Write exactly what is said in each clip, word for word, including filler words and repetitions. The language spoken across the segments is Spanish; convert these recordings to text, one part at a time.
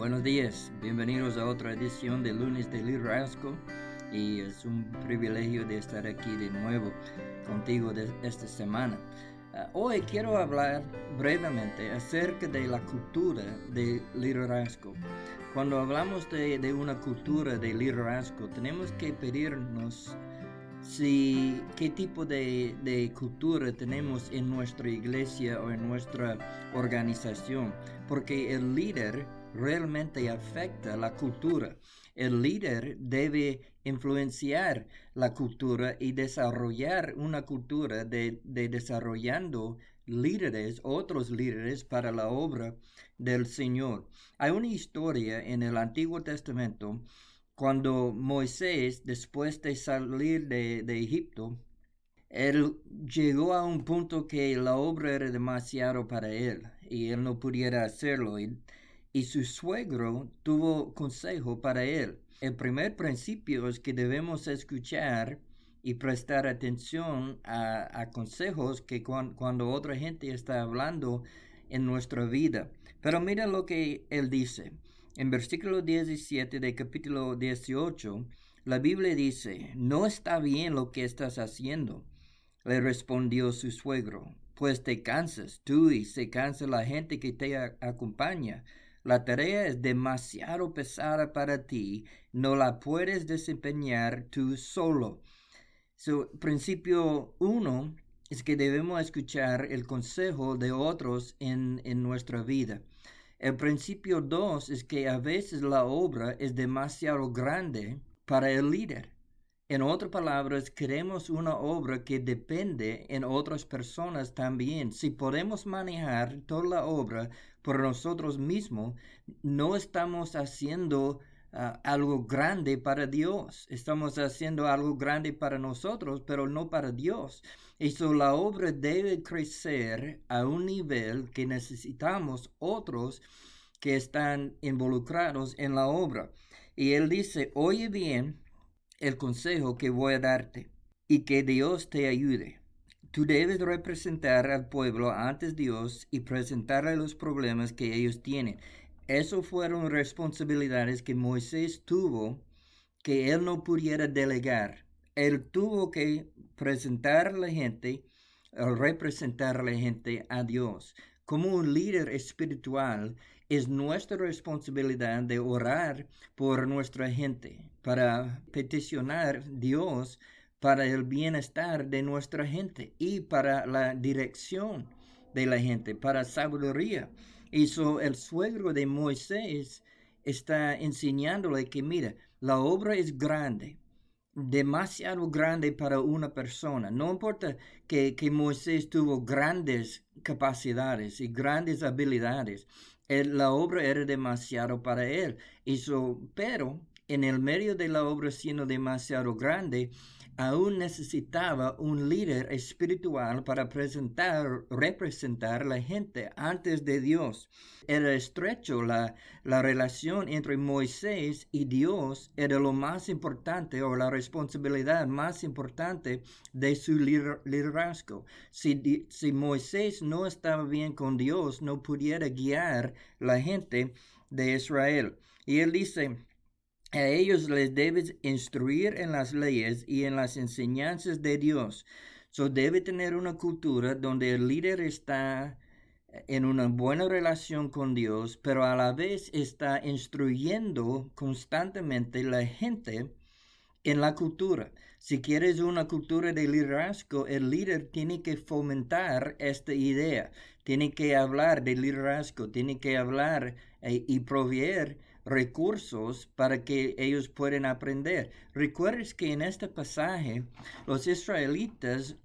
Buenos días, bienvenidos a otra edición de Lunes de Liderazgo y es un privilegio de estar aquí de nuevo contigo de esta semana. Uh, hoy quiero hablar brevemente acerca de la cultura de liderazgo. Cuando hablamos de, de una cultura de liderazgo, tenemos que pedirnos si qué tipo de, de cultura tenemos en nuestra iglesia o en nuestra organización, porque el líder realmente afecta la cultura. El líder debe influenciar la cultura y desarrollar una cultura de, de desarrollando líderes, otros líderes para la obra del Señor. Hay una historia en el Antiguo Testamento cuando Moisés, después de salir de, de Egipto, él llegó a un punto que la obra era demasiado para él y él no pudiera hacerlo. Y, y su suegro tuvo consejo para él. El primer principio es que debemos escuchar y prestar atención a, a consejos que cuan, cuando otra gente está hablando en nuestra vida. Pero mira lo que él dice. En versículo diecisiete de capítulo dieciocho, la Biblia dice, no está bien lo que estás haciendo. Le respondió su suegro, pues te cansas tú y se cansa la gente que te a- acompaña. La tarea es demasiado pesada para ti, no la puedes desempeñar tú solo. So, principio uno es que debemos escuchar el consejo de otros en, en nuestra vida. El principio dos es que a veces la obra es demasiado grande para el líder. En otras palabras, queremos una obra que depende en otras personas también. Si podemos manejar toda la obra por nosotros mismos, no estamos haciendo uh, algo grande para Dios. Estamos haciendo algo grande para nosotros, pero no para Dios. Y so la obra debe crecer a un nivel que necesitamos otros que están involucrados en la obra. Y él dice, oye bien el consejo que voy a darte y que Dios te ayude. Tú debes representar al pueblo ante Dios y presentarle los problemas que ellos tienen. Esas fueron responsabilidades que Moisés tuvo que él no pudiera delegar. Él tuvo que presentar a la gente, representar a la gente a Dios. Como un líder espiritual, es nuestra responsabilidad de orar por nuestra gente, para peticionar a Dios para el bienestar de nuestra gente y para la dirección de la gente, para sabiduría. Y so, el suegro de Moisés está enseñándole que, mira, la obra es grande, demasiado grande para una persona. No importa que, que Moisés tuvo grandes capacidades y grandes habilidades. Él, la obra era demasiado para él. Hizo, pero en el medio de la obra siendo demasiado grande, aún necesitaba un líder espiritual para presentar, representar a la gente antes de Dios. Era estrecho la, la relación entre Moisés y Dios, era lo más importante o la responsabilidad más importante de su liderazgo. Si, si Moisés no estaba bien con Dios, no pudiera guiar la gente de Israel. Y él dice, a ellos les debes instruir en las leyes y en las enseñanzas de Dios. So debe tener una cultura donde el líder está en una buena relación con Dios, pero a la vez está instruyendo constantemente la gente en la cultura. Si quieres una cultura de liderazgo, el líder tiene que fomentar esta idea, tiene que hablar de liderazgo, tiene que hablar eh, y proveer recursos para que ellos puedan aprender. Recuerdes que en este pasaje los israelitas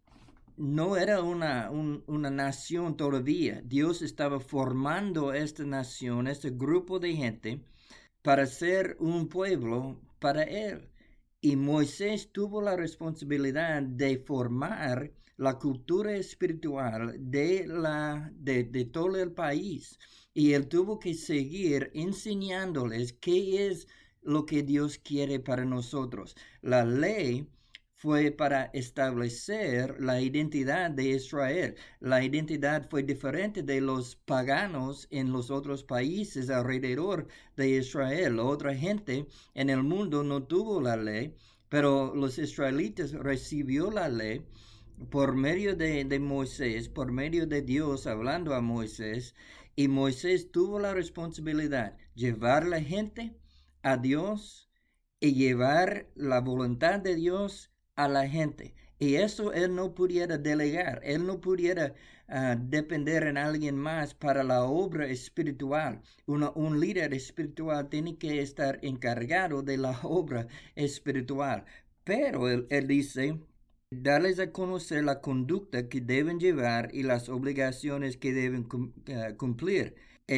no era una, un, una nación todavía. Dios estaba formando esta nación, este grupo de gente, para ser un pueblo para él. Y Moisés tuvo la responsabilidad de formar la cultura espiritual de, la, de, de todo el país. Y él tuvo que seguir enseñándoles qué es lo que Dios quiere para nosotros. La ley fue para establecer la identidad de Israel. La identidad fue diferente de los paganos en los otros países alrededor de Israel. La otra gente en el mundo no tuvo la ley, pero los israelitas recibió la ley por medio de, de Moisés, por medio de Dios hablando a Moisés, y Moisés tuvo la responsabilidad de llevar a la gente a Dios y llevar la voluntad de Dios a la gente. Y eso él no pudiera delegar, él no pudiera uh, depender en alguien más para la obra espiritual. Una, un líder espiritual tiene que estar encargado de la obra espiritual. Pero él, él dice, darles a conocer la conducta que deben llevar y las obligaciones que deben cum, uh, cumplir.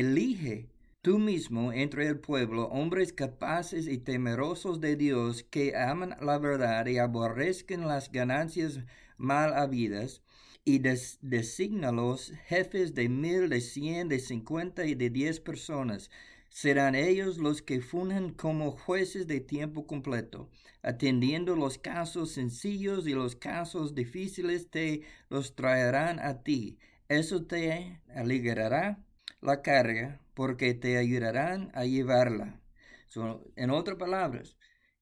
Elige tú mismo entre el pueblo hombres capaces y temerosos de Dios que aman la verdad y aborrezcan las ganancias mal habidas, y des desígnalos jefes de mil, de cien, de cincuenta y de diez personas. Serán ellos los que funjan como jueces de tiempo completo, atendiendo los casos sencillos y los casos difíciles te los traerán a ti. Eso te aligerará la carga, porque te ayudarán a llevarla. So, en otras palabras,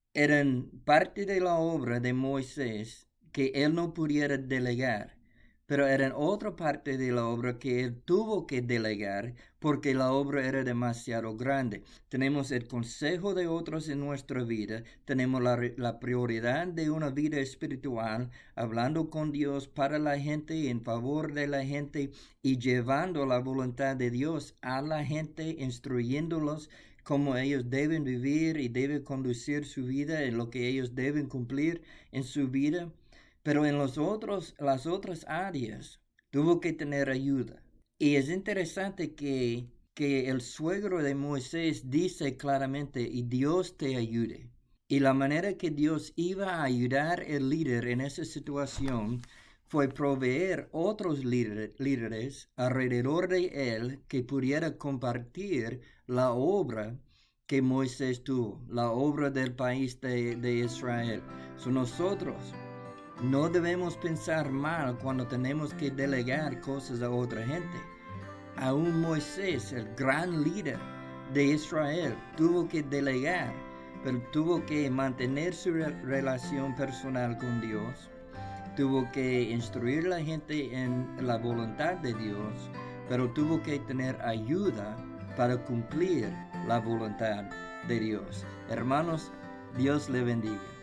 eran parte de la obra de Moisés que él no pudiera delegar, pero eran otra parte de la obra que él tuvo que delegar porque la obra era demasiado grande. Tenemos el consejo de otros en nuestra vida, tenemos la, la prioridad de una vida espiritual, hablando con Dios para la gente, en favor de la gente y llevando la voluntad de Dios a la gente, instruyéndolos cómo ellos deben vivir y deben conducir su vida, en lo que ellos deben cumplir en su vida. Pero en los otros, las otras áreas tuvo que tener ayuda. Y es interesante que, que el suegro de Moisés dice claramente, y Dios te ayude. Y la manera que Dios iba a ayudar al líder en esa situación fue proveer otros líder, líderes alrededor de él que pudiera compartir la obra que Moisés tuvo, la obra del país de, de Israel. So nosotros no debemos pensar mal cuando tenemos que delegar cosas a otra gente. Aún Moisés, el gran líder de Israel, tuvo que delegar, pero tuvo que mantener su relación personal con Dios. Tuvo que instruir a la gente en la voluntad de Dios, pero tuvo que tener ayuda para cumplir la voluntad de Dios. Hermanos, Dios le bendiga.